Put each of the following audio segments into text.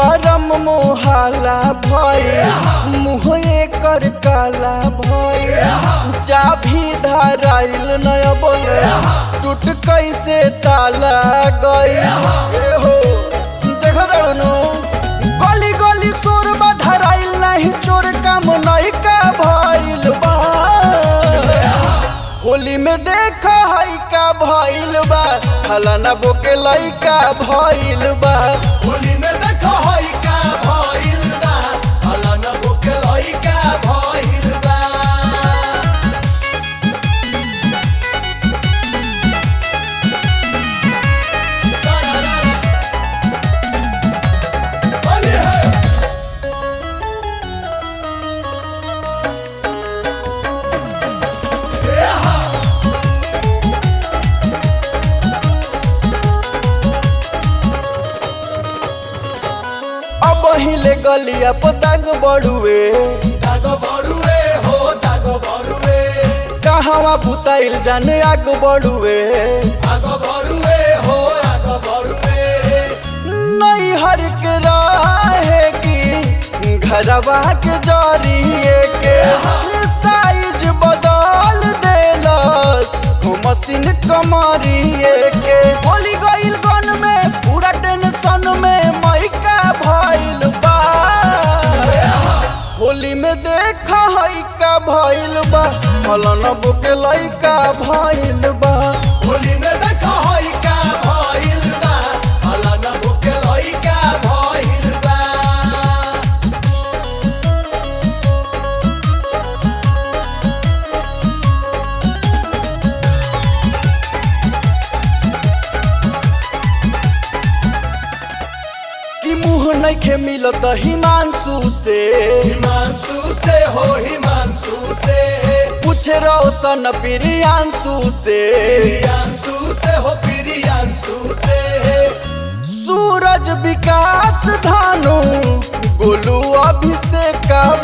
करम मोहाला भइल मुँह एकर काला भइल चाभी धराइल नया बोले टूट कैसे ताला गइल हो देख दड़नो गली गली शोर बा धराइल नहीं चोर काम नहीं का भइल बा होली में देख हई का भइल बा फलाना बोके लइका भइल बा होली में देख हई का भइल बा फलाना बोके लइका भइल बा होली है अब हिले गलिया पताग बड़ुए दाग बड़ुए हो दाग बड़ुए कहवा बुताइल जाने आग बड़ुए आग बड़ुए हो आग बड़ुए नहीं हर के राहे की घरवा के जरिए के साइज बदल देलस मशीन कमरिए के होली गइल गन में पूरा टेंशन में मैका भइल बा होली में देख हई का भइल बा फलाना बोके लइका भइल बा होली में देख हई का भइल बा फलाना बोके लइका भइल बा कि मुँह नइखे मिलत हिमांशु से हिमांशु से हो हिमांशु से पूछे रोशन प्रियांशु से प्रियांशु से हो प्रियांशु से सूरज विकास धानु गोलू अभिषेक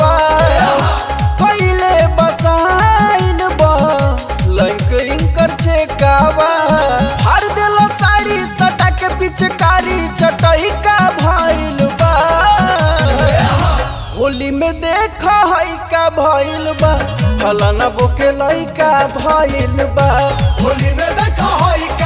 पहले बसाइन बा लंकरिंग कर छेकावा हर दिल साड़ी सटा के पिचकारी चटई का भइल बा होली में देख हई का भइल बा फलाना बोके लइका भइल बा होली में देख हई